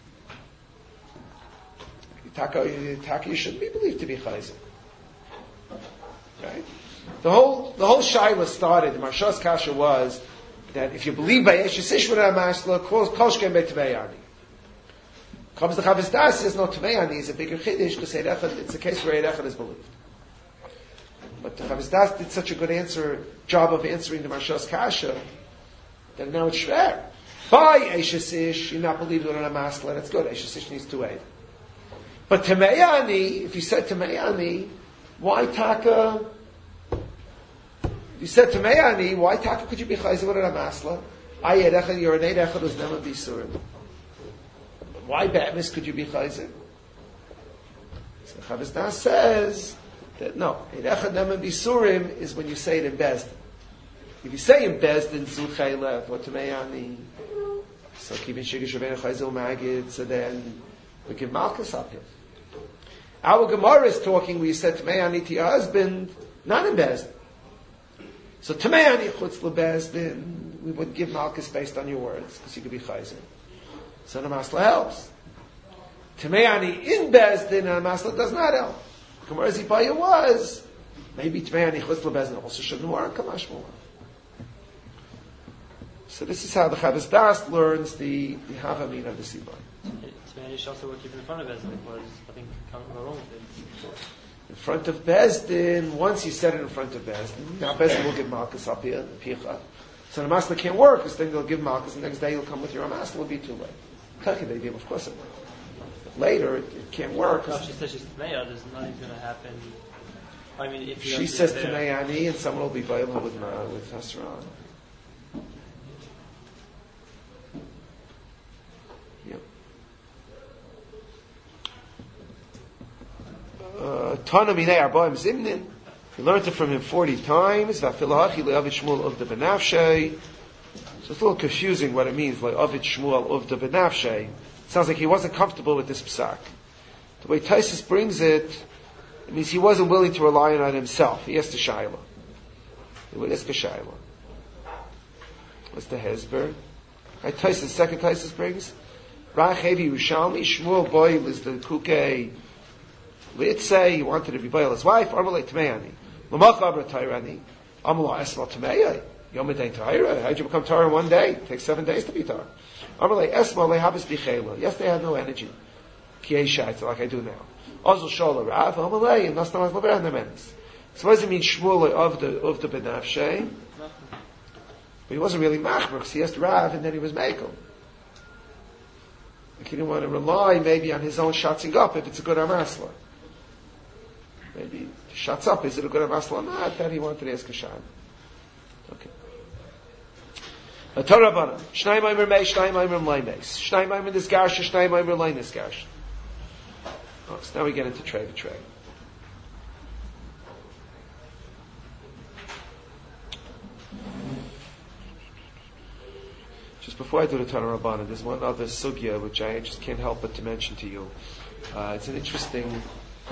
Taka, Taka, you shouldn't be believed to be Chayzer. Right? The whole, the whole Shaila started, the Marsha's Kasha was, that if you believe by Eshes Ishvara Masla, Kolshkem Be Tamei Ani. Comes the Chavos Das says, no, Tamei Ani is a bigger Chiddush, because it's a case where Eid Echad is believed. But the Chavos Das did such a good answer, job of answering the Marsha's Kasha, that now it's shver. By Eshes Ish, you're not believed in a Masla, that's good. Eshes Ish needs to aid. But Tamei Ani, if you said Tamei Ani, why Taka? You said Tamei Ani, why Taka could you be Chayzer with a Masla? I Eid Echad, you're an Eid Echad who's never be Surim. Why Be'emes could you be Chayzer? So Chavos Das says that no, Eid Echad never be Surim is when you say it in Bezdin. If you say in Bezdin, Zu Chaylev, or Tamei Ani, so Kivin Shigish Rabbeinu Chayzer Magid, so then we give Malchus up here. Our Gemara is talking where you said Tamei Ani to your husband, not in Bezdin. So Tamei Ani Chutz LeBezdin, we would give Malchus based on your words, because you could be Chayzer. So the Masla helps. Tamei Ani in Bezdin and the Masla does not help. Gemara Zipaya was, maybe Tamei Ani Chutz LeBezdin also shouldn't work, Kamash Mullah. So this is how the Chavos Das learns the, the Havamin of the Sibon. Tamei Ani should also work even in front of Bezdin, because I think can't go wrong with it. In front of Bezdin, once you said it in front of Bezdin, now Bezdin will give Malchus up here, the Picha. So the Masla can't work, because then they'll give Malchus, and the next day you'll come with your Masla, will be too late. Taki they give, of course it will. But later, it, it can't work. No, she says she's Tamei, there's nothing going to happen. I mean, if you She says Tamei Ani, and someone will be violent with, uh, with Hasran. Tana Minei Arbaim Zimnin. We learned it from him forty times. Vafilahachi le'avid Shmuel of the benafshay. So it's a little confusing what it means, like avid Shmuel of the benafshay. Sounds like he wasn't comfortable with this psak. The way Taisus brings it, it means he wasn't willing to rely on himself. He asked the Shaila. He would ask a Shaila. What's the Hezber? Right, Taisus, second Taisus brings. Rachevi Rishalmi, Shmuel Boyle is the Kukei. Let's say he wanted to be Boyle his wife, Amalei Tameani. Lamach Abra Tairani. Amalai Esma Tamei. Yomedain Taira. How'd you become Torah in one day? It takes seven days to be Torah. Amalei Esma Lehabis Bichela. Yes, they had no energy. Kiei Shaita, like I do now. Ozul Shola Rav, Amalei, and Nastam Azlaber and the Menes. So what does it mean, Shmuel of the, of the Benafshe? But he wasn't really Machmer, because he asked Rav, and then he was Mekel. Like he didn't want to rely maybe on his own shutting up if it's a good Amasla. Maybe shuts up, is it a good Amasla or not? That he wanted to ask a Shad. Okay. A Torah Bana. Shnai Maimer Mei, Shnai Maimer Mleimes. Shnai Maimer Nisgarsha, Shnai Maimer Lein Nisgarsha. Oh, so now we get into trade to trade. Just before I do the Torah Rabbana, there's one other sugya which I just can't help but to mention to you. Uh, it's an interesting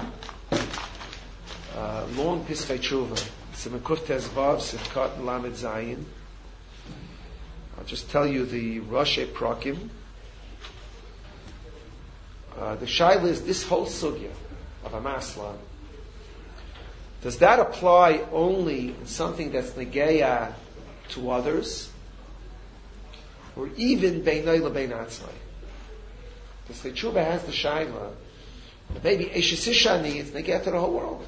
uh, long Piskei Tshuva. It's a Mekuf Tezvav, Sivkat and Lamed Zayin. I'll just tell you the Rosh Prakim. Uh, the Shaila is this whole sugya of Amasla. Does that apply only in something that's Negeya to others? Or even Beinai LeBein Atzmai? The Seichuba has the Shaila. Maybe Eshes needs Negeya to the whole world.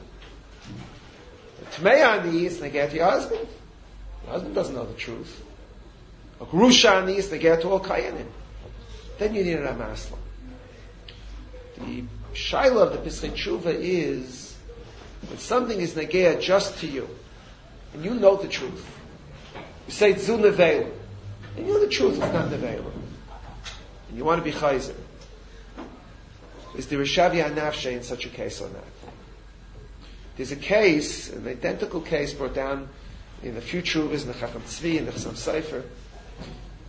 Tmei needs Negeya to your husband. Your husband doesn't know the truth. A Grusha needs Negeya to all Kayanim. Then you need an Amasla. The Shaila of the Piskei Tshuva is when something is Negeya just to you, and you know the truth. You say Zu Nevela, and you know the truth is not Nevela, and you want to be Chayzer. Is there a Shavya Nafshe in such a case or not? There's a case, an identical case brought down in the few Tshuvas, in the Chacham Tzvi, in the Chassam Sofer,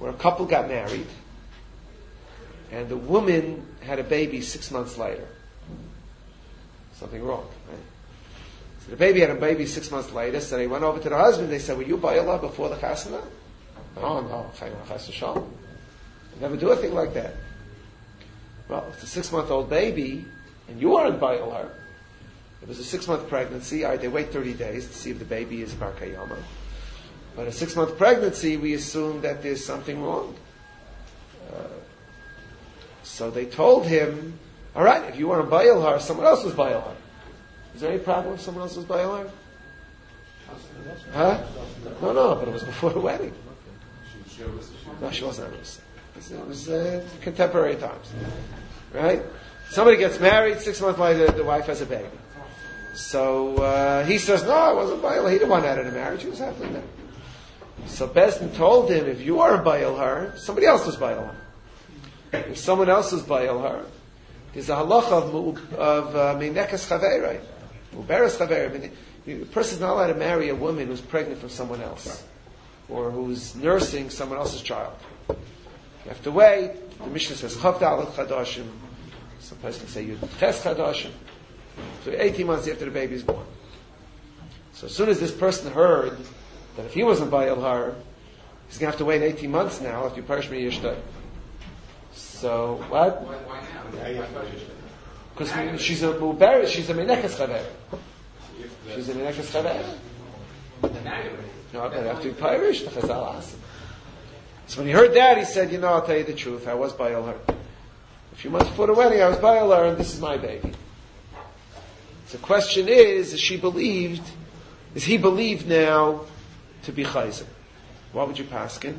where a couple got married, and the woman had a baby six months later. Something wrong, right? So the baby had a baby six months later, so they went over to the husband, they said, were you Ba'ala before the Chasana? Oh, no, Chas V'Shalom. Never do a thing like that. Well, it's a six-month-old baby, and you aren't Ba'ala. It was a six-month pregnancy. All right, they wait thirty days to see if the baby is Bar Kayama. But a six-month pregnancy, we assume that there's something wrong. Uh, so they told him, all right, if you weren't Ba'ala, someone else was Ba'ala. Is there any problem if someone else was Ba'ala? Huh? No, no, but it was before the wedding. No, she wasn't Arusa. It was uh, contemporary times. Right? Somebody gets married, six months later the wife has a baby. So uh, he says, no, I wasn't Ba'ala. He didn't want out of the marriage. He was happily married. So Bezdin told him, if you are Ba'ala, somebody else was Ba'ala. If someone else was Ba'ala, there's a halacha of Meinekas Chaveirei. Uberes Chaveirei. A person's not allowed to marry a woman who's pregnant from someone else, or who's nursing someone else's child. You have to wait. The Mishnah says Chav Dalet Chadashim. Some person say Yud Ches Chadashim. So eighteen months after the baby is born. So as soon as this person heard that if he wasn't Ba'al her, he's going to have to wait eighteen months now if you perish me Yishtay. So what? Why, why now? Because she's a Muberes, she's a Meinekas Chaver. She's a Meinekas Chaver. No, but have to be Pirish, the Chazal asked him. So when he heard that, he said, you know, I'll tell you the truth, I was Ba'al her. A few months before the wedding, I was Ba'al her, and this is my baby. So the question is, is she believed, is he believed now to be Chayzer? What would you paskin?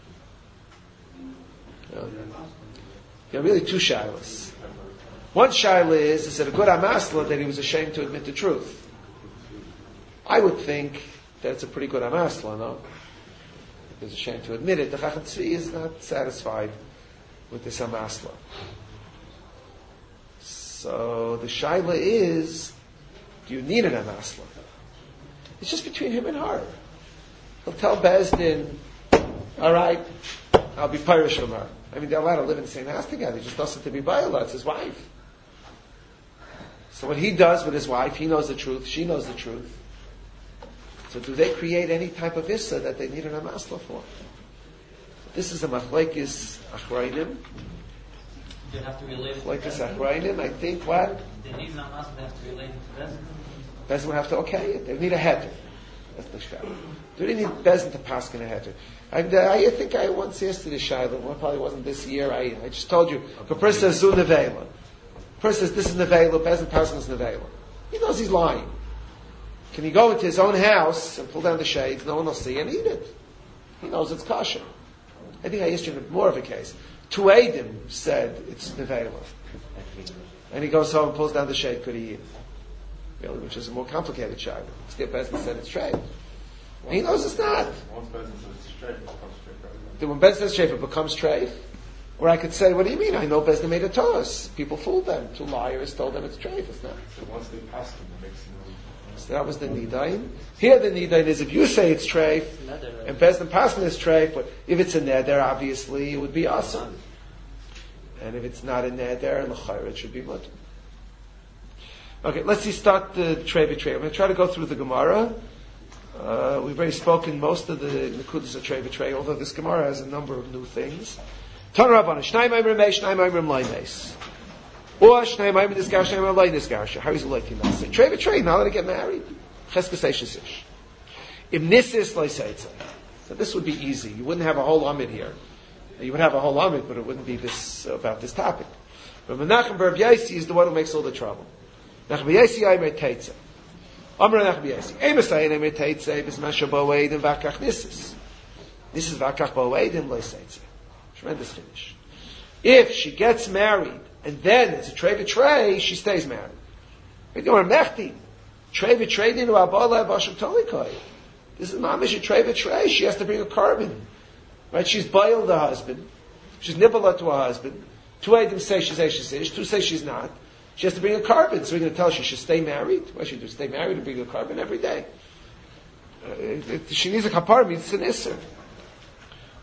No. There are really two shilas. One shaila is, is it a good amasla that he was ashamed to admit the truth? I would think that it's a pretty good amasla, no? He was ashamed to admit it. The Chacham Tzvi is not satisfied with this amasla. So the shaila is, do you need an amasla? It's just between him and her. He'll tell Bezdin, all right, I'll be pirish from her. I mean, they're allowed to live in the same house together. He just doesn't to be Ba'ala. It's his wife. So what he does with his wife, he knows the truth, she knows the truth. So do they create any type of issa that they need an amasla for? This is a machlekes achrayim. They have to relate it to Machlekes achrayim, I think what? They need an amasla, they have to relate it to Bezin. Bezin would have to okay it. They need a heter. That's the shayla. Do they need Bezin to paskin a heter? I, I think I once asked the shayla, well, probably wasn't this year, I, I just told you, if a person says zu nevela, a person says this is nevela, Bezin paskin is nevela. He knows he's lying. Can he go into his own house and pull down the shades, no one will see, and eat it? He knows it's kosher. I think I asked you in more of a case. Two Eidim said it's nevela. And he goes home and pulls down the shade, could he eat? Really, which is a more complicated shayla. Still, Bezin said it's straight. And he knows it's not. Once Bezin says it's straight, it becomes straight. Then when Bezin says straight, it becomes treif. Or I could say, what do you mean? I know Bezin made a toss. People fooled them. Two liars told them it's treif. It's not. So once they pass them, it makes no. So that was the nidain. Here the nidain is if you say it's treif, and Bezin passing is treif, but if it's a neder, obviously it would be awesome. And if it's not a neder, l'chayr, it should be mutter. Okay, let's see, start the trey betray. I'm going to try to go through the Gemara. Uh, we've already spoken most of the Nekudas of trey betray, although this Gemara has a number of new things. Tan Rabban, Shnai Maimer Mei, Shnai Maimer Mleimes. Or Shnai Maimer Nisgar, Shnai Maimer Lei Nisgar. How is it like in that? Trey betray, now that I get married. Cheskes Eishes Ish. Im Nisis Lei Seitze. So this would be easy. You wouldn't have a whole Amid here. You would have a whole Amid, but it wouldn't be this, about this topic. But Menachem Bar Yaisi is the one who makes all the trouble. Nachbi Yesi Aymer Teitze. Amr Nachbi Yesi. Emesayin Aymer Teitze, Bismasha Boeid, and Vakach Nisis. This is Vakach Boeid, and Leiseitze. Tremendous finish. If she gets married, and then it's a trey betray, she stays married. This is mamish a trey betray. She has to bring a carbon. Right? She's boiled the husband. She's nibbalah to her husband. Two of them say she's Eishes, two say she's not. She has to bring a carbon, so we're going to tell her she should stay married. What should she do? Stay married and bring a carbon every day. Uh, if she needs a kapar, means it's an isser.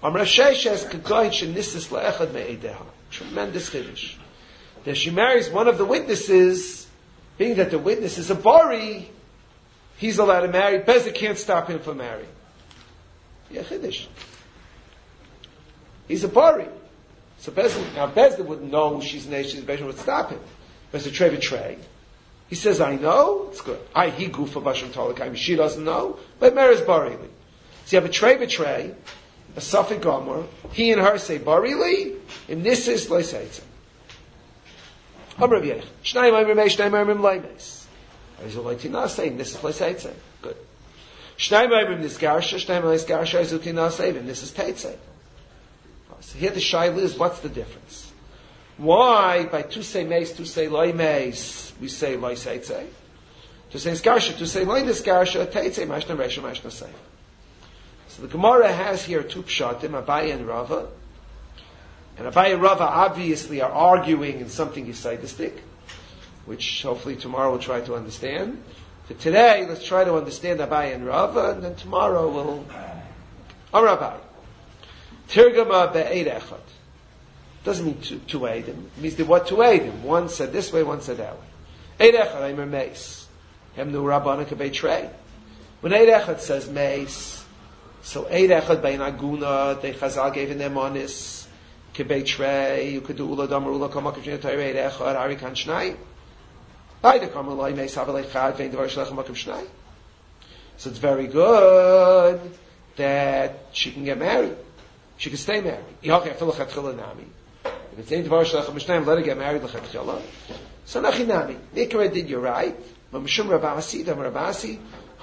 Amar Sheshes Kagoyin Shenisis Le'echad Me'edeha. Tremendous chiddush. That she marries one of the witnesses, being that the witness is a bari, he's allowed to marry. Bezek can't stop him from marrying. Yeah, chiddush. He's a bari. So Bezek, now Bezek wouldn't know she's an Eishes, Bezek would stop him. Bezek Trey betray. He says, I know, it's good. I, he goof of Basham Tolakayim, she doesn't know, but marries bari. So you have a Trey betray, a Safik Gomer, he and her say barili, and this is Loisaitza. Amr Rav Yech, Shnayim Amr Mei, Shnayim Amr Mleimes. Arizulatina saying this is Loisaitza. Good. Shnayim Amr Nisgarsha, Shnayim Amr Nisgarsha, Arizulatina saying, and this is Taitza. So here the Shaila is, what's the difference? Why, by two say Meis, two say Loimes, we say Loisaitza? To say Nisgarsha, to say Loy Nisgarsha, Taitza, Mashna Resha, Mashna Seif. So the Gemara has here two pshatim, Abaye and Rava. And Abaye and Rava obviously are arguing in something Yisaidistic, which hopefully tomorrow we'll try to understand. For today, let's try to understand Abaye and Rava, and then tomorrow we'll... Amar Abaye. Tirgama be'ed echad. Doesn't mean two, two eidim. It means there were two eidim. One said this way, one said that way. Eid echad, Aimer Meis. Hemnu Rabbana kebei trei. When Eid echad says Meis, so Eid Echad Bein Aguna, the Chazal gave in their monis, Kebei Trei, you could do Ula Damar Ula Kama Kavjina Torah Eid Echad, Ari Kan Shnai. Beide Kama Loi Meis Havel Echad, Vein Devar Shlech Makam Shnai. So it's very good that she can get married. She can stay married. Yachei Afil Lechatchila Nami. If it's Ein Devar Shlech Makam let her get married Lechatchila. So Nachi Nami. Nikra did you right. Mamshum Rabasi, Dam Rabasi,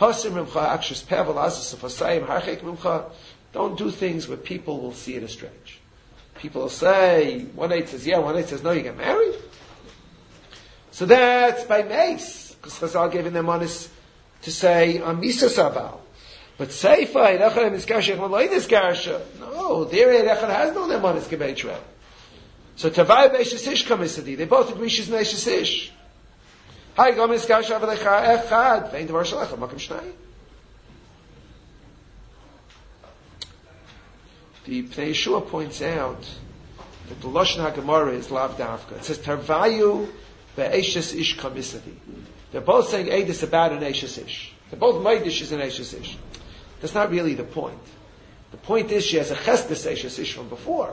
don't do things where people will see it as strange. People will say, one eight says yeah, one eight says no, you get married. So that's by Meis, because Chazal gave in them honest to say, Amisa Sabal. But Seifa, Erechad Miskarsha, Echmaloi Niskarsha. No, there Erechad has no them honest Gebei Trei. So Tavai Beishasish Kamisadi, they both agree she's Neishasish. Hi, go Miskarsha Avalecha Echad, Vein Devar Shalach, Makam Shnai. The Pnei Yeshua points out that the Lashon HaGemara is Lav Davka. It says, Tarvayu Be'eshes Ish Kamisadi. They're both saying Eidis about an Eshes Ish. They're both Maidish is an Eshes Ish. That's not really the point. The point is she has a Chesdes Eshes Ish from before.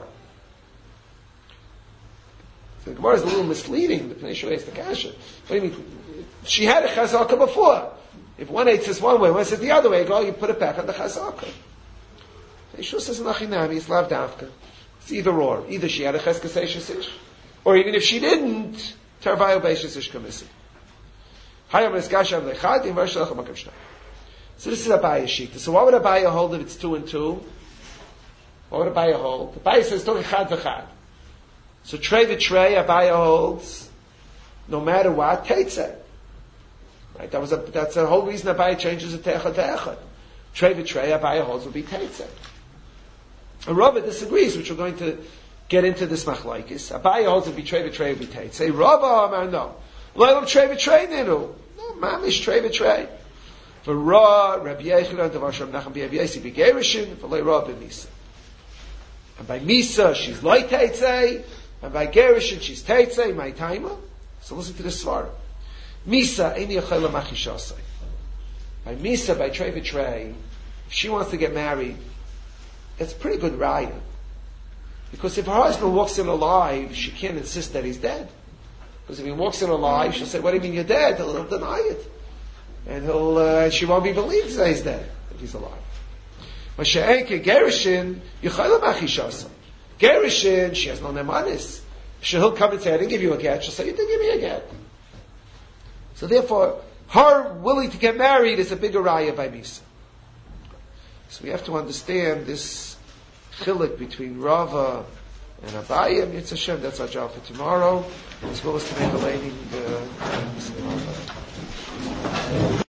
So the Gemara is a little misleading. The Pnei Yeshua is the Kasha. What do you mean? She had a Chazaka before. If one eight says one way, one says the other way, go, you put it back on the Chazaka. Yeshua says Nachinami, it's Lav Davka. It's either or. Either she had a Cheskas Eshes Ish, or even if she didn't, Tarvayu Be'eshes Ish Kamisi. Hayam Eskashav Lechad, Im Varshalach Makam Shnai. So this is Abaye Shita. So what would Abaye hold if it's two and two? What would Abaye hold? Abaye says don't Chad V'chad. So Trey V'Trey, Abaye holds, no matter what, Teitzeh. Right? That was a, that's the whole reason Abaye changes it to Echad V'Echad. Trey V'Trey, Abaye holds will be Teitzeh. And Rava disagrees, which we're going to get into this machlaikis. Abaye holds will be Trey V'Trey will be Teitzeh. Rava Amar no. Leilam Trey V'Trey Ninu. No, Mamish Trey V'Trey. For Ra, Rabbi Yechidan, Devar Shem Nacham B'Yav Yesi B'Gerishin, for Lei Ra B'Misa. And by Misa, she's Loi Teitzeh, and by Gerishin, she's Teitzeh, my timer. So listen to this svara. Misa, Eini Yachayla Machishasai. By Misa, by Trey V'Trey, if she wants to get married, it's a pretty good raya. Because if her husband walks in alive, she can't insist that he's dead. Because if he walks in alive, she'll say, what do you mean you're dead? He'll, he'll deny it. And he'll, uh, she won't be believed that he's dead, if he's alive. Mashe'enke Gerishin, Yechayla Machishasai. Gerishin, she has no nemanis. She'll come and say, I didn't give you a get. She'll say, you didn't give me a get. So therefore, her willing to get married is a bigger raya by Misa. So we have to understand this chiluk between Rava and Abaye. Mitzvah Hashem, that's our job for tomorrow, as well as to make a lady. Uh,